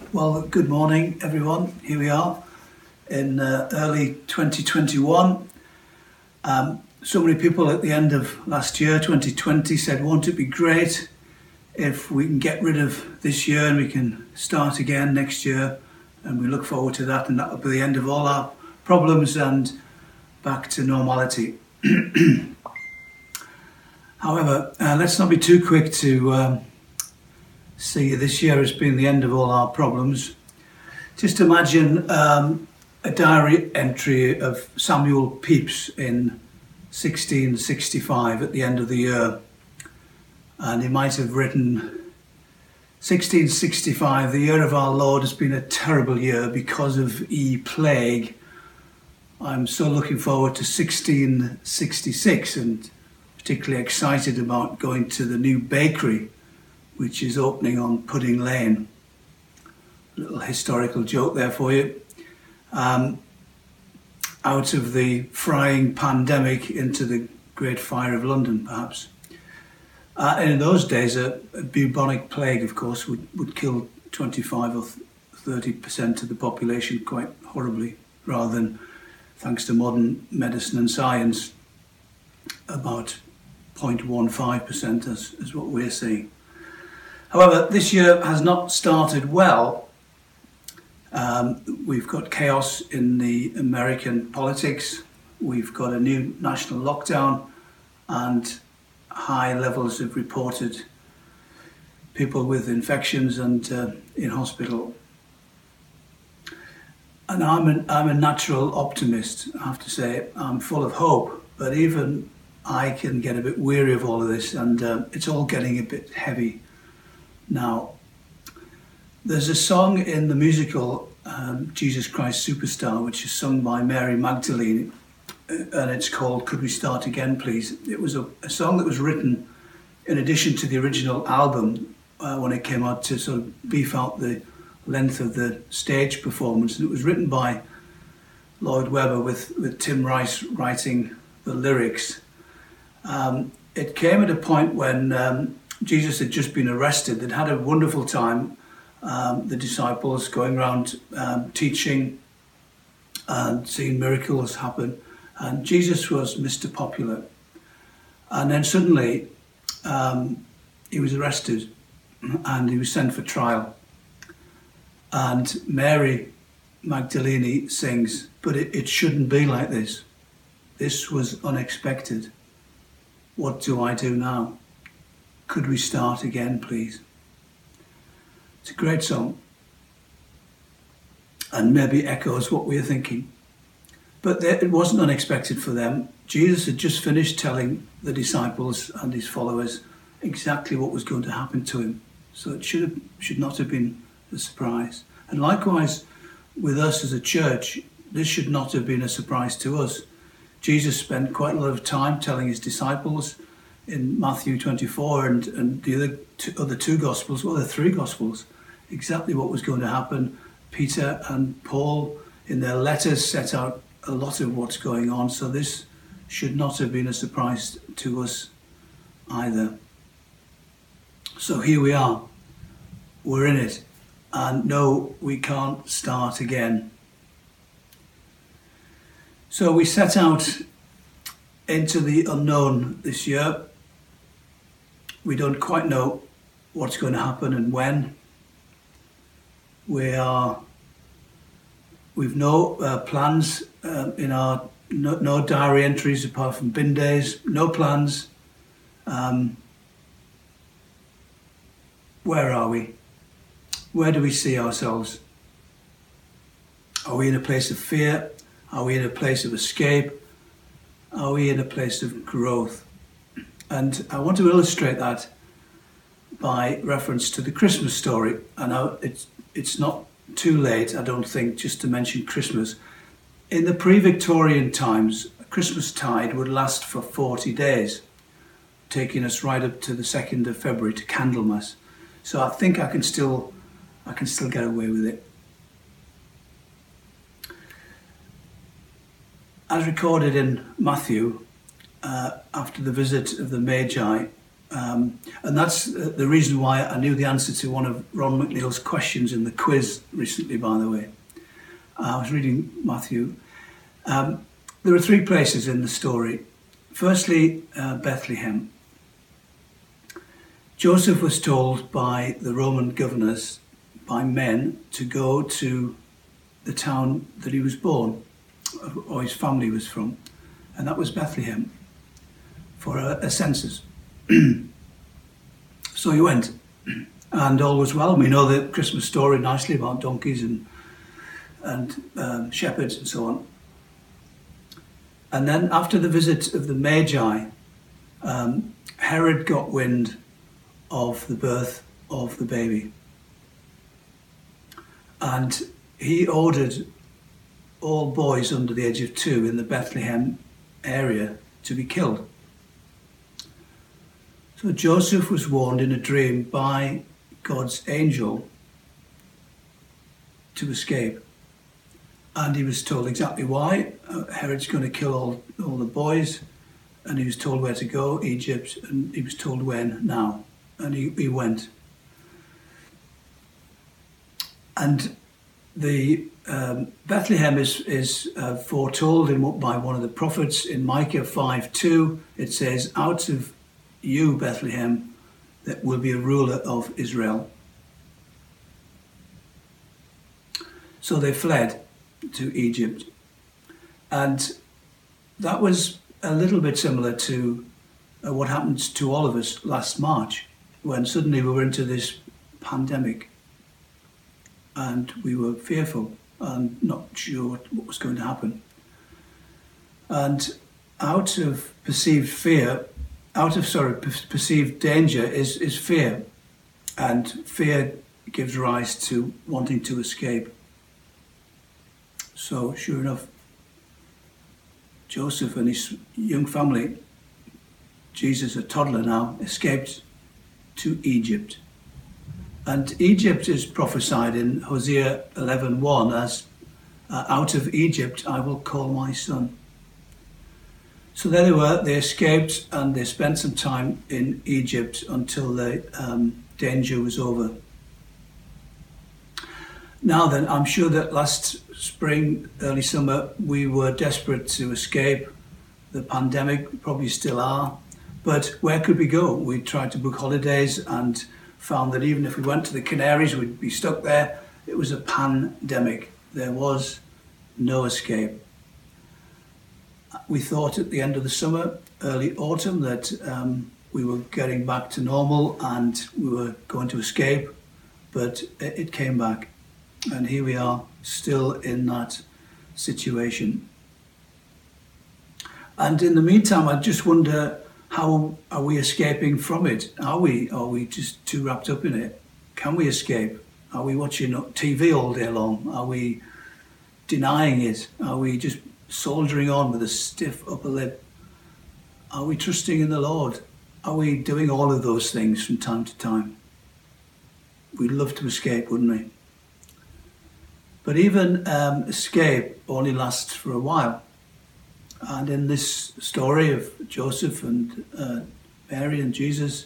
Well, good morning, everyone. Here we are in early 2021. So many people at the end of last year, 2020, said, won't it be great if we can get rid of this year and we can start again next year? And we look forward to that, and that will be the end of all our problems and back to normality. However, let's not be too quick to see this year as being the end of all our problems. Just imagine a diary entry of Samuel Pepys in 1665 at the end of the year. And he might have written, 1665, the year of our Lord has been a terrible year because of plague. I'm so looking forward to 1666 and particularly excited about going to the new bakery which is opening on Pudding Lane. A little historical joke there for you. Out of the frying pandemic into the Great Fire of London, perhaps. And in those days, a bubonic plague, of course, would kill 25 or 30% of the population quite horribly, rather than, thanks to modern medicine and science, about 0.15% as what we're seeing. However, this year has not started well. We've got chaos in the American politics. We've got a new national lockdown and high levels of reported people with infections and in hospital. And I'm a natural optimist, I have to say. I'm full of hope, but even I can get a bit weary of all of this, and it's all getting a bit heavy now. There's a song in the musical Jesus Christ Superstar, which is sung by Mary Magdalene, and it's called Could We Start Again, Please? It was a song that was written in addition to the original album when it came out to sort of beef out the length of the stage performance. And it was written by Lloyd Webber with Tim Rice writing the lyrics. It came at a point when Jesus had just been arrested. They'd had a wonderful time, the disciples going around teaching and seeing miracles happen. And Jesus was Mr. Popular. And then suddenly he was arrested and he was sent for trial. And Mary Magdalene sings, but it shouldn't be like this. This was unexpected. What do I do now? Could we start again, please? It's a great song and maybe echoes what we're thinking. But it wasn't unexpected for them. Jesus had just finished telling the disciples and his followers exactly what was going to happen to him. So it should not have been a surprise. And likewise, with us as a church, this should not have been a surprise to us. Jesus spent quite a lot of time telling his disciples in Matthew 24 and the other two Gospels, well, the three Gospels, exactly what was going to happen. Peter and Paul, in their letters, set out a lot of what's going on. So this should not have been a surprise to us either. So here we are. We're in it. And no, we can't start again. So we set out into the unknown this year. We don't quite know what's going to happen and when. We've no plans in our no diary entries apart from bin days. No plans. Where are we? Where do we see ourselves? Are we in a place of fear? Are we in a place of escape? Are we in a place of growth? And I want to illustrate that by reference to the Christmas story. I know it's not too late, I don't think, just to mention Christmas. In the pre-Victorian times, Christmas tide would last for 40 days, taking us right up to the 2nd of February to Candlemas. So I think I can still get away with it. As recorded in Matthew, after the visit of the Magi, And that's the reason why I knew the answer to one of Ron McNeil's questions in the quiz recently, by the way. I was reading Matthew. There are three places in the story. Firstly, Bethlehem. Joseph was told by the Roman governors, by men, to go to the town that he was born, or his family was from, and that was Bethlehem, for a census. So he went, and all was well. We know the Christmas story nicely about donkeys and shepherds and so on. And then after the visit of the Magi, Herod got wind of the birth of the baby. And he ordered all boys under the age of 2 in the Bethlehem area to be killed. So Joseph was warned in a dream by God's angel to escape. And he was told exactly why. Herod's going to kill all the boys. And he was told where to go, Egypt, and he was told when, now. And he went. And the Bethlehem is foretold by one of the prophets in Micah 5:2. It says, "Out of you, Bethlehem, that will be a ruler of Israel." So they fled to Egypt. And that was a little bit similar to what happened to all of us last March, when suddenly we were into this pandemic and we were fearful and not sure what was going to happen. And out of perceived danger is fear. And fear gives rise to wanting to escape. So sure enough, Joseph and his young family, Jesus, a toddler now, escaped to Egypt. And Egypt is prophesied in Hosea 11:1 as, "Out of Egypt I will call my son." So there they were, they escaped and they spent some time in Egypt until the danger was over. Now then, I'm sure that last spring, early summer, we were desperate to escape the pandemic, probably still are. But where could we go? We tried to book holidays and found that even if we went to the Canaries, we'd be stuck there. It was a pandemic. There was no escape. We thought at the end of the summer, early autumn, that we were getting back to normal and we were going to escape, but it came back. And here we are, still in that situation. And in the meantime, I just wonder, how are we escaping from it? Are we just too wrapped up in it? Can we escape? Are we watching TV all day long? Are we denying it? Are we just soldiering on with a stiff upper lip? Are we trusting in the Lord? Are we doing all of those things from time to time? We'd love to escape, wouldn't we? But even escape only lasts for a while. And in this story of Joseph and Mary and Jesus,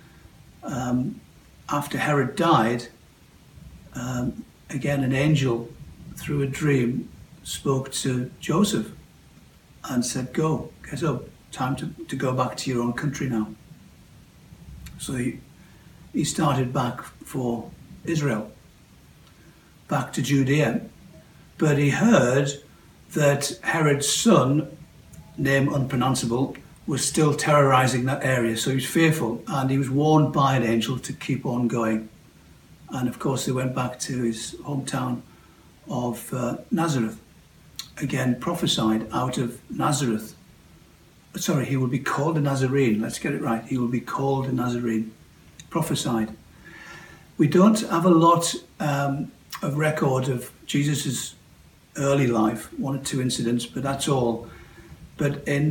after Herod died, again an angel through a dream spoke to Joseph and said, "Go, get up, time to go back to your own country now." So he started back for Israel, back to Judea. But he heard that Herod's son, name unpronounceable, was still terrorizing that area. So he was fearful and he was warned by an angel to keep on going. And of course, they went back to his hometown of Nazareth. Again, prophesied out of Nazareth. Sorry, he will be called a Nazarene. Let's get it right. He will be called a Nazarene. Prophesied. We don't have a lot of record of Jesus's early life, 1 or 2 incidents, but that's all. But in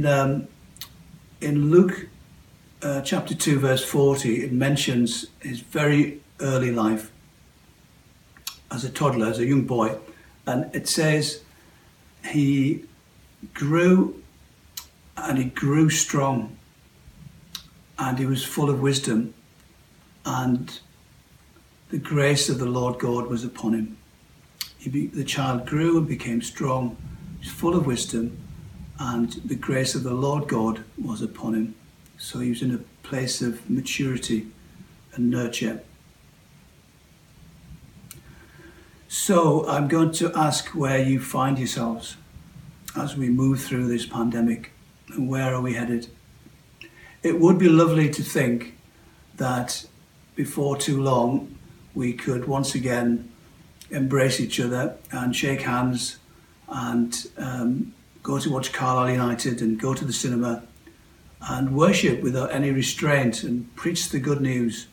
Luke chapter 2, verse 40, it mentions his very early life as a toddler, as a young boy. And it says he grew, and he grew strong. and he was full of wisdom, and the grace of the Lord God was upon him. The child grew and became strong, he was full of wisdom, and the grace of the Lord God was upon him. So he was in a place of maturity and nurture. So I'm going to ask where you find yourselves as we move through this pandemic, and where are we headed? It would be lovely to think that before too long we could once again embrace each other and shake hands and go to watch Carlisle United and go to the cinema and worship without any restraint and preach the good news.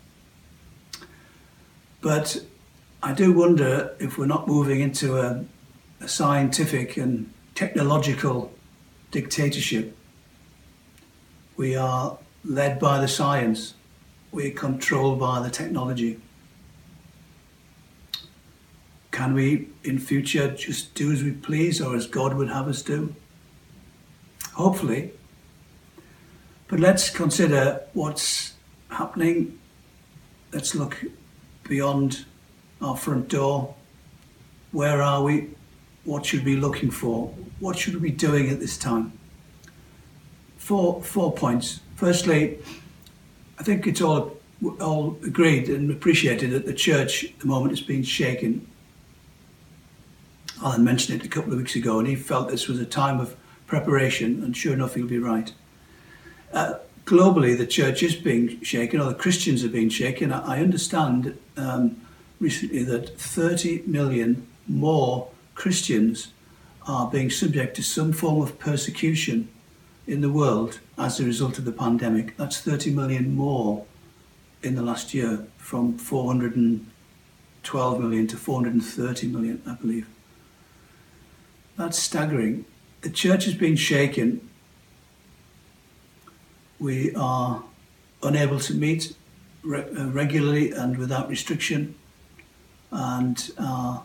But I do wonder if we're not moving into a scientific and technological dictatorship. We are led by the science. We're controlled by the technology. Can we, in future, just do as we please or as God would have us do? Hopefully. But let's consider what's happening. Let's look beyond our front door. Where are we? What should we be looking for? What should we be doing at this time? Four points. Firstly, I think it's all agreed and appreciated that the church at the moment is being shaken. Alan mentioned it a couple of weeks ago, and he felt this was a time of preparation, and sure enough, he'll be right. Globally, the church is being shaken, or the Christians are being shaken. I understand recently that 30 million more Christians are being subject to some form of persecution in the world as a result of the pandemic. That's 30 million more in the last year, from 412 million to 430 million, I believe. That's staggering. The church is being shaken. We are unable to meet regularly and without restriction, and our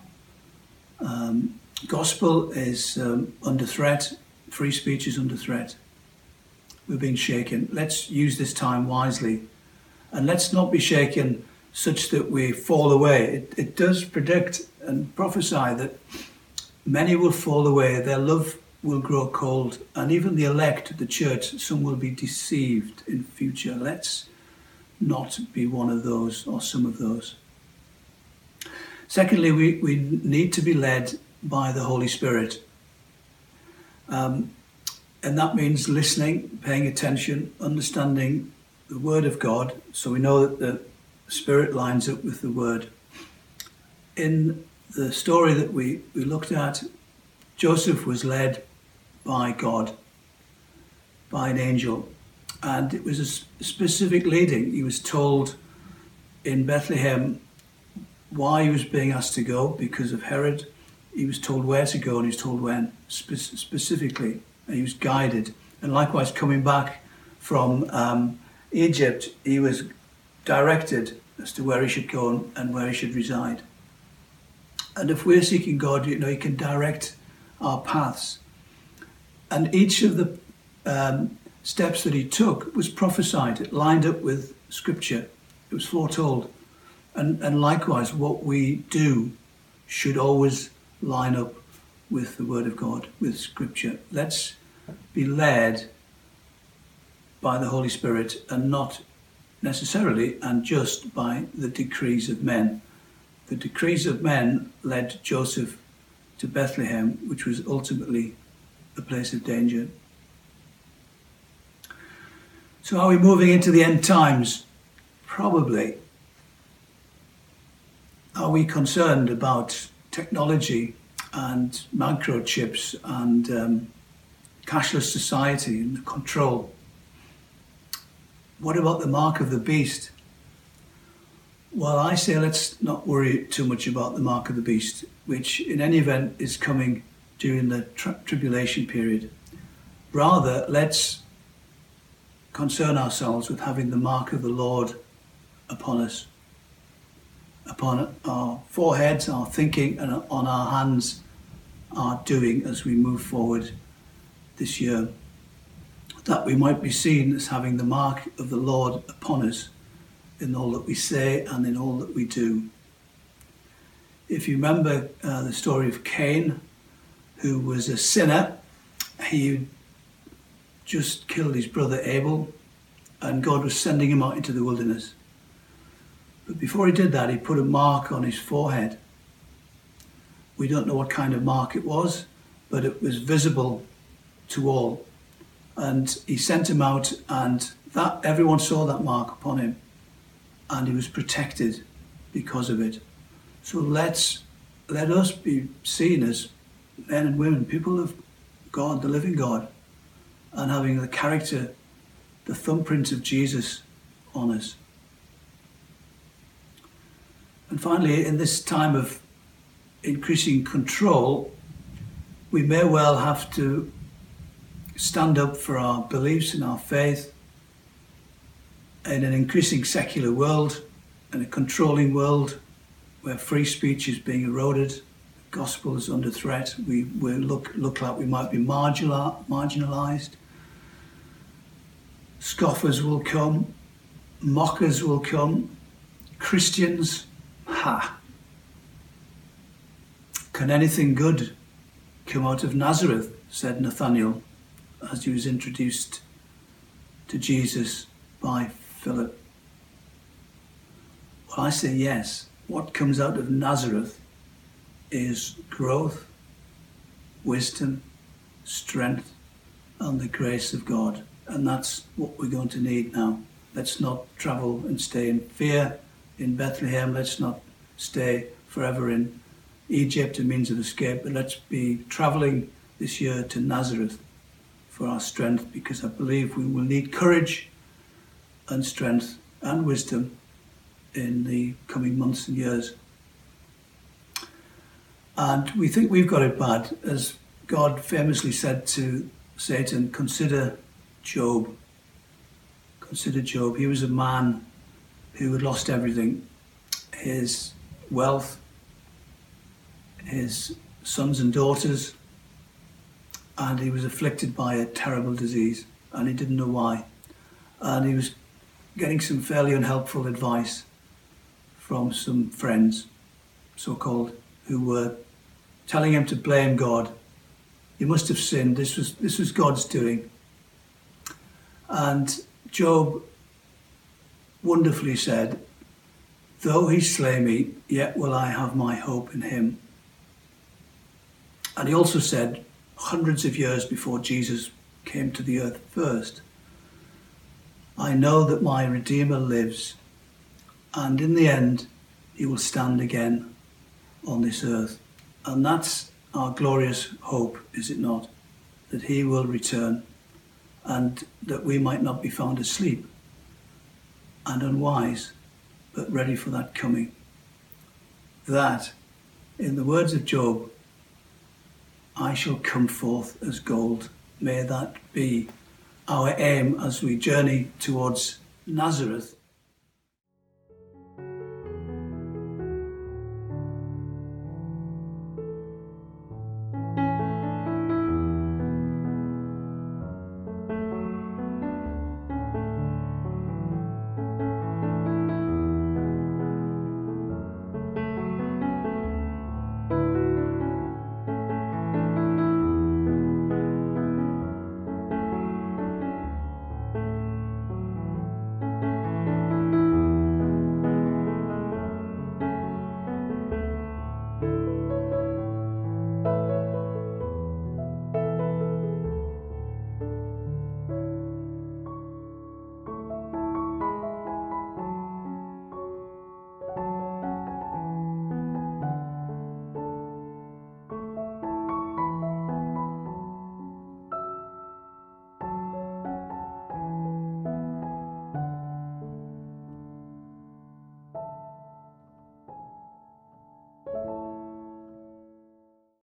gospel is under threat. Free speech is under threat. We're being shaken. Let's use this time wisely, and let's not be shaken such that we fall away. It does predict and prophesy that many will fall away, their love will grow cold, and even the elect of the church, some will be deceived in future. Let's not be one of those or some of those. Secondly, we need to be led by the Holy Spirit. And that means listening, paying attention, understanding the Word of God, so we know that the Spirit lines up with the Word. In the story that we looked at, Joseph was led by God, by an angel, and it was a specific leading. He was told in Bethlehem why he was being asked to go, because of Herod. He was told where to go, and he was told when, specifically, and he was guided. And likewise, coming back from Egypt, he was directed as to where he should go and where he should reside. And if we're seeking God, he can direct our paths. And each of the steps that he took was prophesied. It lined up with Scripture. It was foretold. And likewise, what we do should always line up with the Word of God, with Scripture. Let's be led by the Holy Spirit, and not necessarily and just by the decrees of men. The decrees of men led Joseph to Bethlehem, which was ultimately a place of danger. So are we moving into the end times? Probably. Are we concerned about technology and microchips and cashless society and the control? What about the mark of the beast? Well, I say let's not worry too much about the mark of the beast, which in any event is coming during the tribulation period. Rather, let's concern ourselves with having the mark of the Lord upon us, upon our foreheads, our thinking, and on our hands, our doing as we move forward this year. that we might be seen as having the mark of the Lord upon us in all that we say and in all that we do. If you remember the story of Cain, who was a sinner, he just killed his brother Abel, and God was sending him out into the wilderness. But before he did that, he put a mark on his forehead. We don't know what kind of mark it was, but it was visible to all. And he sent him out, and that everyone saw that mark upon him, and he was protected because of it. So let us be seen as men and women, people of God, the living God, and having the character, the thumbprint of Jesus on us. And finally, in this time of increasing control, we may well have to stand up for our beliefs and our faith in an increasing secular world, in a controlling world where free speech is being eroded, the gospel is under threat. We look like we might be marginalised. Scoffers will come, mockers will come, Christians, Can anything good come out of Nazareth, said Nathanael as he was introduced to Jesus by Philip. Well, I say yes. What comes out of Nazareth is growth, wisdom, strength, and the grace of God. And that's what we're going to need now. Let's not travel and stay in fear in Bethlehem. Let's not stay forever in Egypt, a means of escape. But let's be traveling this year to Nazareth for our strength, because I believe we will need courage and strength and wisdom in the coming months and years. And we think we've got it bad. As God famously said to Satan, consider Job. Consider Job. He was a man who had lost everything. His wealth, his sons and daughters, and he was afflicted by a terrible disease, and he didn't know why. And he was getting some fairly unhelpful advice from some friends, so-called, who were telling him to blame God. You must have sinned. This was God's doing. And Job wonderfully said, though he slay me, yet will I have my hope in him. And he also said, hundreds of years before Jesus came to the earth first, I know that my Redeemer lives, and in the end he will stand again on this earth. And that's our glorious hope, is it not? That he will return, and that we might not be found asleep and unwise, but ready for that coming. That, in the words of Job, I shall come forth as gold. May that be our aim as we journey towards Nazareth